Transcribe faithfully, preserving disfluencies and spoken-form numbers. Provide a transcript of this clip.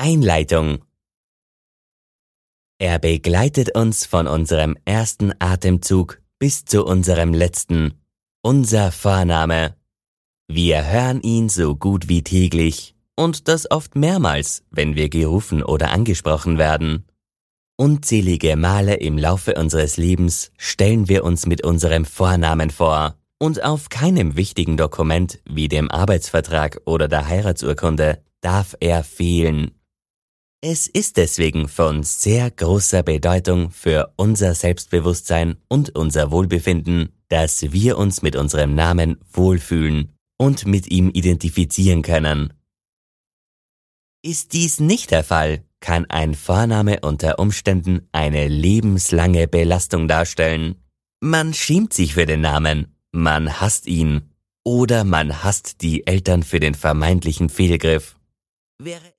Einleitung. Er begleitet uns von unserem ersten Atemzug bis zu unserem letzten, unser Vorname. Wir hören ihn so gut wie täglich und das oft mehrmals, wenn wir gerufen oder angesprochen werden. Unzählige Male im Laufe unseres Lebens stellen wir uns mit unserem Vornamen vor und auf keinem wichtigen Dokument wie dem Arbeitsvertrag oder der Heiratsurkunde darf er fehlen. Es ist deswegen von sehr großer Bedeutung für unser Selbstbewusstsein und unser Wohlbefinden, dass wir uns mit unserem Namen wohlfühlen und mit ihm identifizieren können. Ist dies nicht der Fall, kann ein Vorname unter Umständen eine lebenslange Belastung darstellen. Man schämt sich für den Namen, man hasst ihn oder man hasst die Eltern für den vermeintlichen Fehlgriff. Wäre